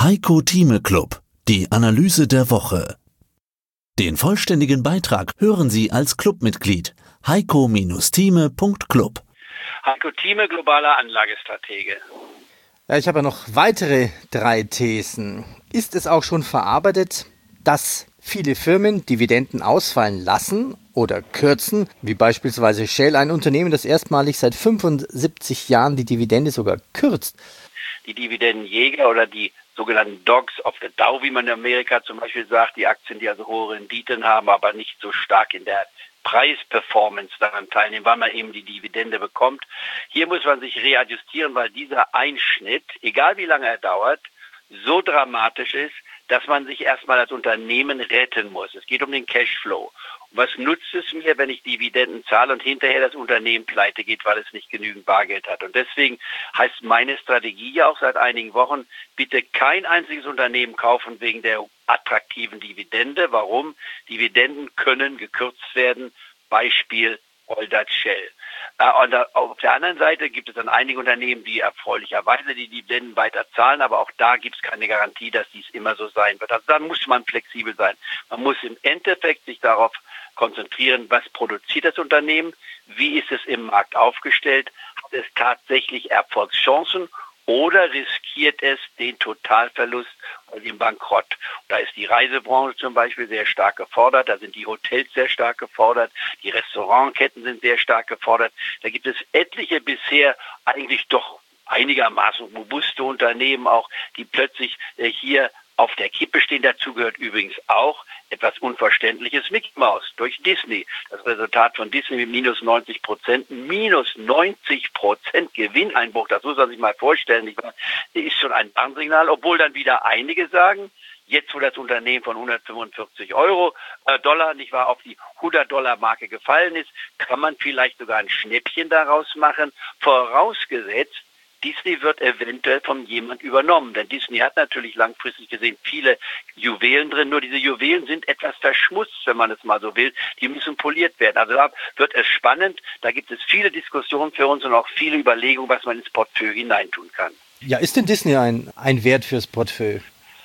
Heiko Thieme Club, die Analyse der Woche. Den vollständigen Beitrag hören Sie als Clubmitglied heiko-thieme.club. Heiko Thieme, globaler Anlagestratege. Ja, ich habe ja noch weitere 3 Thesen. Ist es auch schon verarbeitet, dass viele Firmen Dividenden ausfallen lassen oder kürzen, wie beispielsweise Shell, ein Unternehmen, das erstmalig seit 75 Jahren die Dividende sogar kürzt? Die Dividendenjäger oder die sogenannten Dogs of the Dow, wie man in Amerika zum Beispiel sagt, die Aktien, die also hohe Renditen haben, aber nicht so stark in der Preisperformance daran teilnehmen, weil man eben die Dividende bekommt. Hier muss man sich readjustieren, weil dieser Einschnitt, egal wie lange er dauert, so dramatisch ist, dass man sich erstmal als Unternehmen retten muss. Es geht um den Cashflow. Und was nutzt es mir, wenn ich Dividenden zahle und hinterher das Unternehmen pleite geht, weil es nicht genügend Bargeld hat? Und deswegen heißt meine Strategie ja auch seit einigen Wochen, bitte kein einziges Unternehmen kaufen wegen der attraktiven Dividende. Warum? Dividenden können gekürzt werden. Beispiel Oil Dutch Shell. Und auf der anderen Seite gibt es dann einige Unternehmen, die erfreulicherweise die Dividenden weiter zahlen, aber auch da gibt es keine Garantie, dass dies immer so sein wird. Also da muss man flexibel sein. Man muss im Endeffekt sich darauf konzentrieren, was produziert das Unternehmen, wie ist es im Markt aufgestellt, hat es tatsächlich Erfolgschancen oder riskiert es den Totalverlust oder den Bankrott. Da ist die Reisebranche zum Beispiel sehr stark gefordert, da sind die Hotels sehr stark gefordert, die Restaurantketten sind sehr stark gefordert. Da gibt es etliche bisher eigentlich doch einigermaßen robuste Unternehmen auch, die plötzlich hier auf der Kippe stehen. Dazu gehört übrigens auch etwas Unverständliches, Mickey Mouse durch Disney. Das Resultat von Disney mit minus 90%, minus 90% Gewinneinbruch, das muss man sich mal vorstellen. Das ist schon ein Warnsignal, obwohl dann wieder einige sagen, jetzt wo das Unternehmen von 145 Dollar, nicht wahr, auf die $100 gefallen ist, kann man vielleicht sogar ein Schnäppchen daraus machen, vorausgesetzt, Disney wird eventuell von jemand übernommen, denn Disney hat natürlich langfristig gesehen viele Juwelen drin, nur diese Juwelen sind etwas verschmutzt, wenn man es mal so will, die müssen poliert werden. Also da wird es spannend, da gibt es viele Diskussionen für uns und auch viele Überlegungen, was man ins Portfolio hineintun kann. Ja, ist denn Disney ein Wert fürs Portfolio?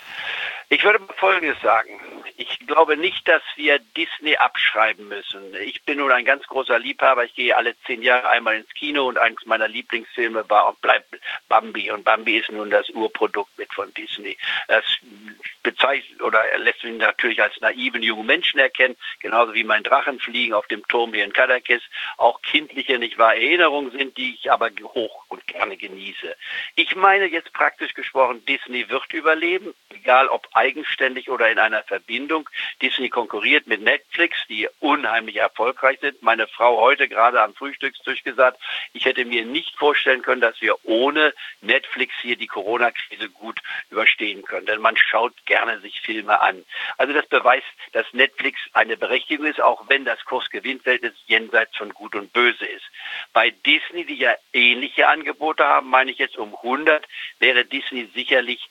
Ich würde mal Folgendes sagen. Ich glaube nicht, dass wir Disney abschreiben müssen. Ich bin nun ein ganz großer Liebhaber. Ich gehe alle 10 Jahre einmal ins Kino und eines meiner Lieblingsfilme war und bleibt Bambi. Und Bambi ist nun das Urprodukt mit von Disney. Das bezeichnet oder lässt mich natürlich als naiven jungen Menschen erkennen, genauso wie mein Drachenfliegen auf dem Turm hier in Kadakis auch kindliche, nicht wahr, Erinnerungen sind, die ich aber hoch und gerne genieße. Ich meine jetzt praktisch gesprochen, Disney wird überleben, egal ob eigenständig oder in einer Verbindung. Disney konkurriert mit Netflix, die unheimlich erfolgreich sind. Meine Frau heute gerade am Frühstückstisch gesagt, ich hätte mir nicht vorstellen können, dass wir ohne Netflix hier die Corona-Krise gut überstehen können. Denn man schaut gerne sich Filme an. Also das beweist, dass Netflix eine Berechtigung ist, auch wenn das Kurs-Gewinn-Verhältnis jenseits von Gut und Böse ist. Bei Disney, die ja ähnliche Angebote haben, meine ich jetzt um 100, wäre Disney sicherlich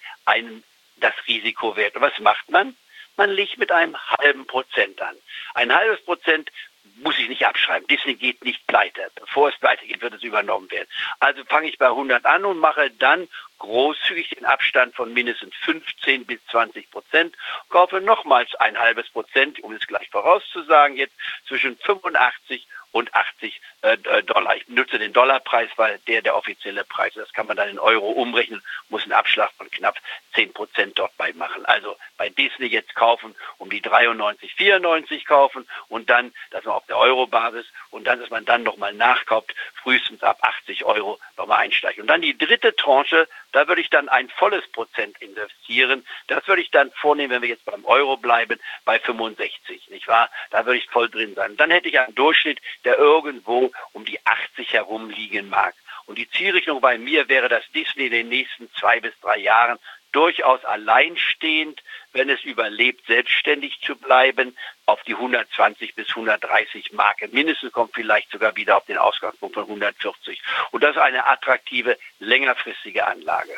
das Risiko wert. Und was macht man? Man legt mit einem halben Prozent an. Ein halbes Prozent muss ich nicht abschreiben. Disney geht nicht pleite. Bevor es pleite geht, wird es übernommen werden. Also fange ich bei 100 an und mache dann großzügig den Abstand von mindestens 15 bis 20%, kaufe nochmals ein halbes Prozent, um es gleich vorauszusagen, jetzt zwischen 85 und 80 Dollar. Ich benutze den Dollarpreis, weil der offizielle Preis ist. Das kann man dann in Euro umrechnen, muss einen Abschlag von knapp 10% dort bei machen. Also bei Disney jetzt kaufen, um die 93, 94 kaufen und dann, dass man auf der Euro-Basis und dann, dass man dann nochmal nachkauft, frühestens ab 80 Euro nochmal einsteigt. Und dann die dritte Tranche, da würde ich dann ein volles Prozent investieren. Das würde ich dann vornehmen, wenn wir jetzt beim Euro bleiben, bei 65, nicht wahr? Da würde ich voll drin sein. Dann hätte ich einen Durchschnitt, der irgendwo um die 80 herum liegen mag. Und die Zielrichtung bei mir wäre, dass Disney in den nächsten 2 bis 3 Jahren durchaus alleinstehend, wenn es überlebt, selbstständig zu bleiben, auf die 120 bis 130 Marke. Mindestens kommt vielleicht sogar wieder auf den Ausgangspunkt von 140. Und das ist eine attraktive, längerfristige Anlage.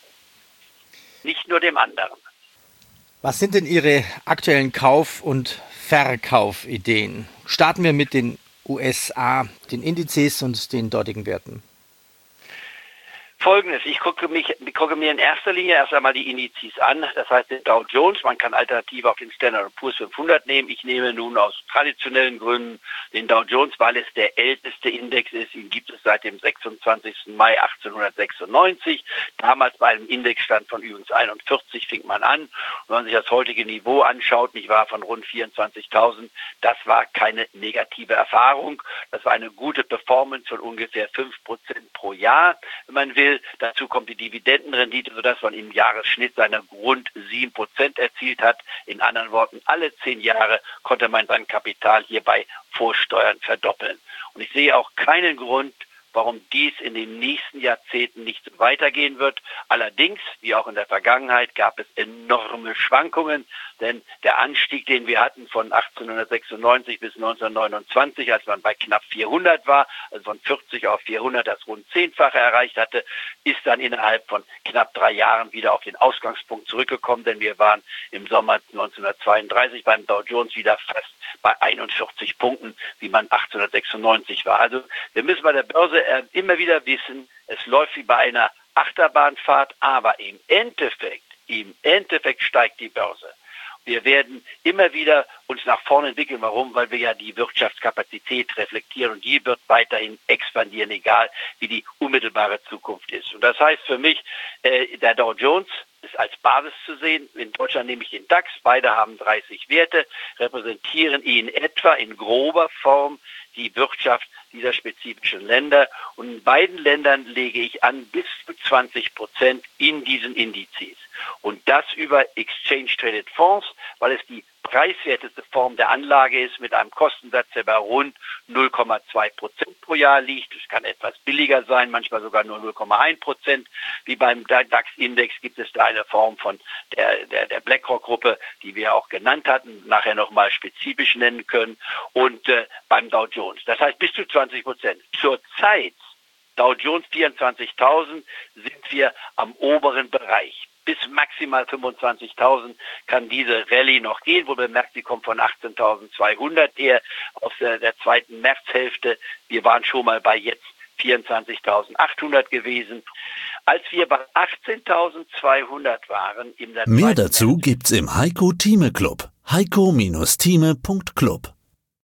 Nicht nur dem anderen. Was sind denn Ihre aktuellen Kauf- und Verkaufideen? Starten wir mit den USA, den Indizes und den dortigen Werten. Folgendes, ich gucke mir in erster Linie erst einmal die Indizes an, das heißt den Dow Jones, man kann alternativ auch den Standard & Poor's 500 nehmen. Ich nehme nun aus traditionellen Gründen den Dow Jones, weil es der älteste Index ist. Ihn gibt es seit dem 26. Mai 1896. Damals bei einem Indexstand von übrigens 41 fing man an. Und wenn man sich das heutige Niveau anschaut, nicht wahr, von rund 24.000, das war keine negative Erfahrung. Das war eine gute Performance von ungefähr 5% pro Jahr, wenn man will. Dazu kommt die Dividendenrendite, sodass man im Jahresschnitt seine rund 7% erzielt hat. In anderen Worten, alle 10 Jahre konnte man sein Kapital hierbei vor Steuern verdoppeln. Und ich sehe auch keinen Grund, warum dies in den nächsten Jahrzehnten nicht so weitergehen wird. Allerdings, wie auch in der Vergangenheit, gab es enorme Schwankungen, denn der Anstieg, den wir hatten von 1896 bis 1929, als man bei knapp 400 war, also von 40 auf 400 das rund 10-fache erreicht hatte, ist dann innerhalb von knapp 3 Jahren wieder auf den Ausgangspunkt zurückgekommen, denn wir waren im Sommer 1932 beim Dow Jones wieder fast bei 41 Punkten, wie man 1896 war. Also wir müssen bei der Börse immer wieder wissen, es läuft wie bei einer Achterbahnfahrt, aber im Endeffekt steigt die Börse. Wir werden immer wieder uns nach vorne entwickeln. Warum? Weil wir ja die Wirtschaftskapazität reflektieren und die wird weiterhin expandieren, egal wie die unmittelbare Zukunft ist. Und das heißt für mich, der Dow Jones ist als Basis zu sehen. In Deutschland nehme ich den DAX. Beide haben 30 Werte, repräsentieren in etwa in grober Form die Wirtschaft dieser spezifischen Länder. Und in beiden Ländern lege ich an bis zu 20% in diesen Indizes. Und das über Exchange-Traded Fonds, weil es die preiswerteste Form der Anlage ist, mit einem Kostensatz, der bei rund 0,2% pro Jahr liegt. Es kann etwas billiger sein, manchmal sogar nur 0,1%. Wie beim DAX-Index gibt es da eine Form von der BlackRock-Gruppe, die wir auch genannt hatten, nachher nochmal spezifisch nennen können, und beim Dow Jones. Das heißt bis zu 20%. Zurzeit, Dow Jones 24.000, sind wir am oberen Bereich. Bis maximal 25.000 kann diese Rallye noch gehen, wo bemerkt, sie kommt von 18.200 her aus der zweiten Märzhälfte. Wir waren schon mal bei jetzt 24.800 gewesen. Als wir bei 18.200 waren, Mehr dazu gibt's im Heiko Thieme Club. heiko-thieme.club